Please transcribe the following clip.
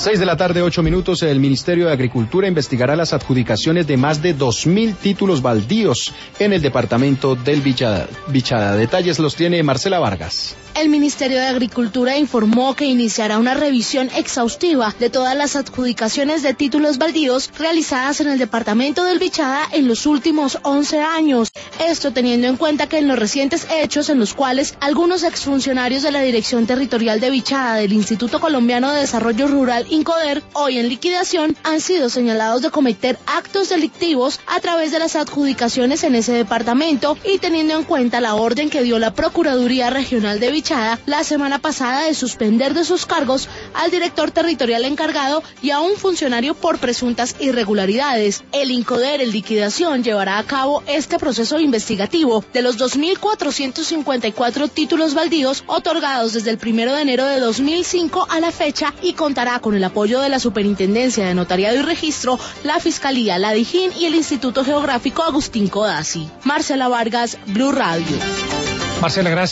6:08 p.m. El Ministerio de Agricultura investigará las adjudicaciones de más de 2.000 títulos baldíos en el departamento del Bichada. Detalles los tiene Marcela Vargas. El Ministerio de Agricultura informó que iniciará una revisión exhaustiva de todas las adjudicaciones de títulos baldíos realizadas en el departamento del Bichada en los últimos 11 años. Esto teniendo en cuenta que en los recientes hechos en los cuales algunos exfuncionarios de la Dirección Territorial de Bichada del Instituto Colombiano de Desarrollo Rural INCODER, hoy en liquidación, han sido señalados de cometer actos delictivos a través de las adjudicaciones en ese departamento y teniendo en cuenta la orden que dio la Procuraduría Regional de Bichada la semana pasada de suspender de sus cargos al director territorial encargado y a un funcionario por presuntas irregularidades. El INCODER en liquidación llevará a cabo este proceso investigativo de los 2.454 títulos baldíos otorgados desde el 1 de enero de 2005 a la fecha y contará con el apoyo de la Superintendencia de Notariado y Registro, la Fiscalía, la DIJÍN y el Instituto Geográfico Agustín Codazzi. Marcela Vargas, Blue Radio. Marcela, gracias.